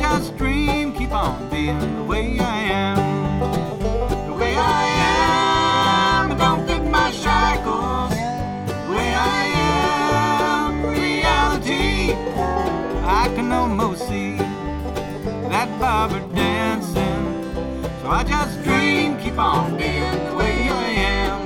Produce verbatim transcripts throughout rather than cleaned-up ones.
just dream, keep on being the way I am. The way I am, I don't fit my shackles. The way I am, reality. I can almost see that barber dancing. So I just dream, keep on being the way I am.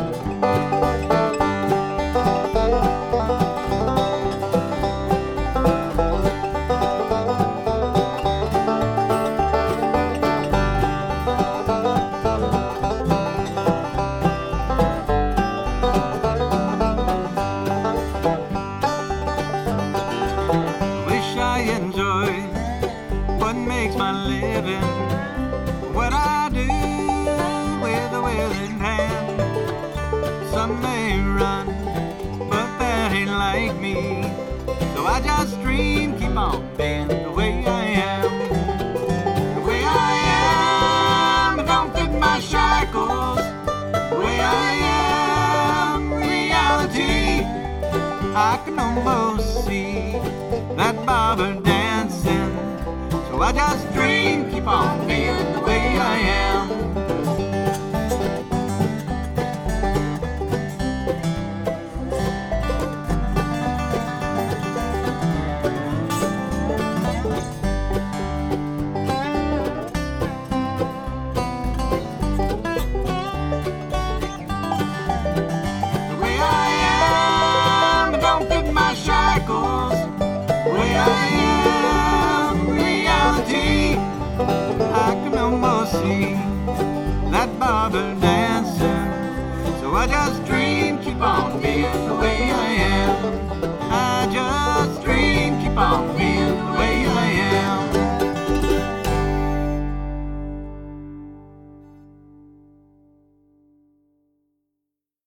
Enjoy what makes my living, what I do with a willing hand. Some may run, but that ain't like me. So I just dream, keep on being the way I am. The way I am, I don't fit my shackles. The way I am, reality. I can almost see that barber dancing. So I just dream, keep on being the way I am. The way I am, I don't fit my shackles. The way I am, reality. I can almost see that barber dancing. So I just dream, keep on being the way I am. I just